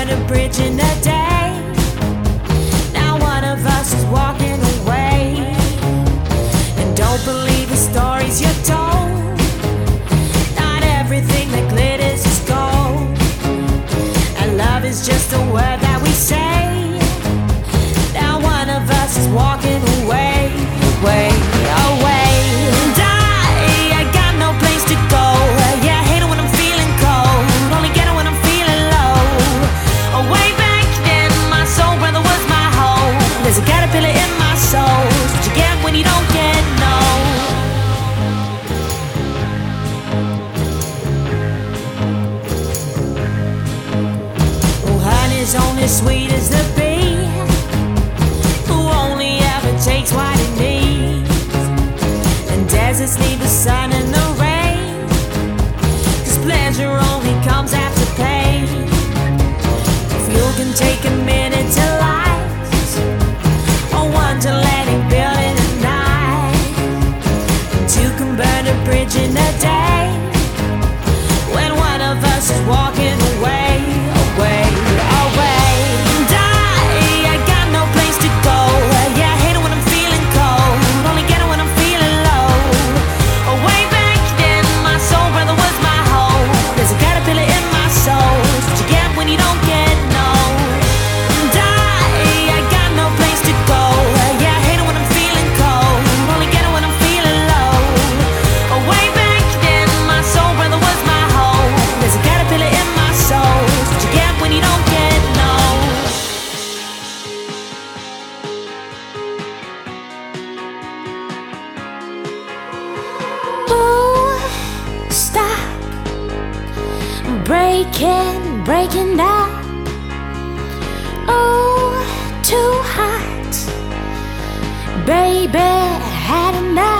burn a bridge in a day. Now one of us is walking away. And don't believe the stories you're told. Not everything that glitters is gold. And love is just a word that we say. Now one of us is walking away, away, away. And I got no place to go. Yeah, I hate it when I'm feeling cold. Only get it when I'm feeling low. Oh, way back then, my soul brother was my home. There's a caterpillar in my soul. It's what you get when you don't get no. Oh, honey's only sweet as the bee, who only ever takes what it needs. And deserts need the sun and the rain, 'cause pleasure only comes after pain. If you can take a minute to last, or one to let it build in a night, and two can burn a bridge in a day. When one of us is walking away, away, away. And I got no place to go. Yeah, I hate it when I'm feeling cold. Only get it when I'm feeling low. Oh, way back then, my soul brother was my home. There's a caterpillar in my soul. It's what you get when you don't get no. And I got no place to go. Yeah, I hate it when I'm feeling cold. Only get it when I'm feeling low. Oh, way back then, my soul brother was my home. There's a caterpillar in my soul. It's what you get when you don't get no. Ooh, stop breaking up. Oh, too hot, baby, had enough.